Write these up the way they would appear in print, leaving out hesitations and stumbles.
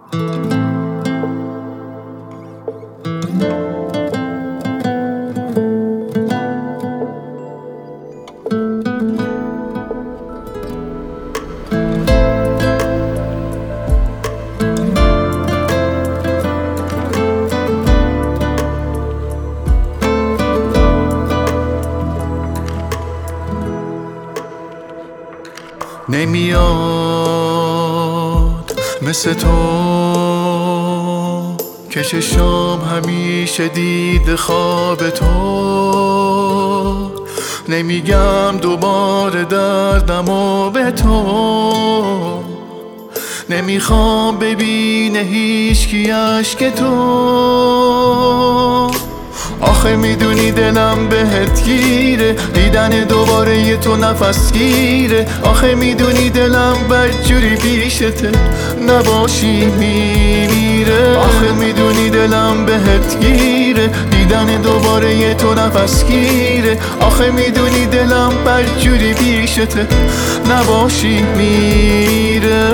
نمیاد مثل تو که چشام همیشه دید خواب تو. نمیگم دوباره دردمو به تو، نمیخوام ببینه هیچکی اشک تو. آخه میدونی دلم بهت گیره، دیدن دوباره یه تو نفس گیره. آخه میدونی دلم بدجوری پیشته، نباشی میمیره. آخه میدونی دلم بهت گیره، دیدن دوباره یه تو نفس گیره. آخه میدونی دلم بدجوری پیشته، نباشی میره.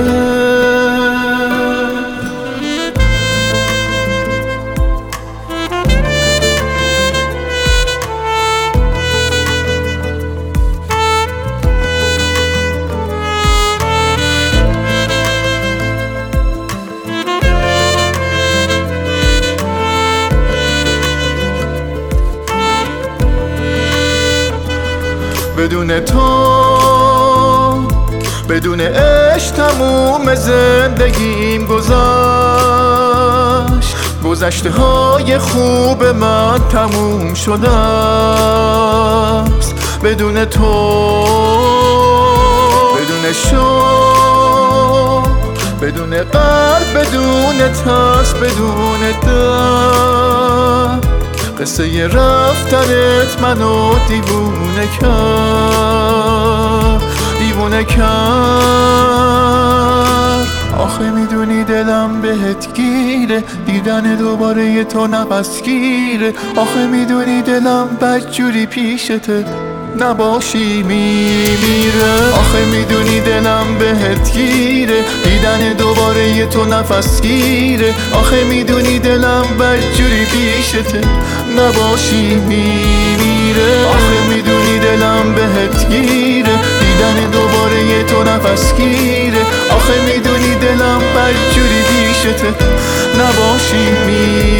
بدون تو، بدون عشق تموم زندگیم گذشت. گذشته های خوب من تموم شده است. بدون تو، بدون شوق، بدون قلب، بدون ترس، بدون درد. قصه رفتنت منو دیوونه کرد، دیوونه کرد. آخه میدونی دلم بهت گیره، دیدن دوباره یه تو نفس گیره. آخه میدونی دلم بدجوری پیشته، نباشی میمیره. آخه میدونی دلم بهت گیره، دیدن دوباره یه تو نفس گیره. آخه میدونی دلم بدجوری پیشته، نباشی میمیره. آخه میدونی دلم بهت گیره، دیدن دوباره یه تو نفس گیره. آخه میدونی دلم بدجوری پیشته، نباشی میمیره.